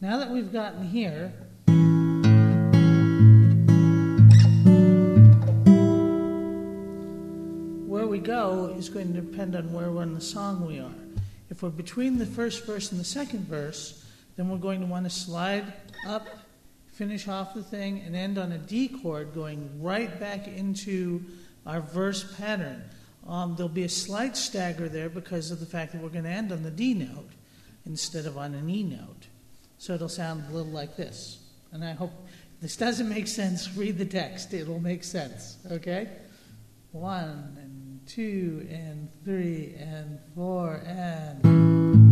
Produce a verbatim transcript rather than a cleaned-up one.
now that we've gotten here, where we go is going to depend on where in the song we are. If we're between the first verse and the second verse, then we're going to want to slide up, finish off the thing, and end on a D chord going right back into our verse pattern. Um, there'll be a slight stagger there because of the fact that we're going to end on the D note instead of on an E note. So it'll sound a little like this. And I hope if this doesn't make sense, read the text. It'll make sense, okay? One and two and three and four and...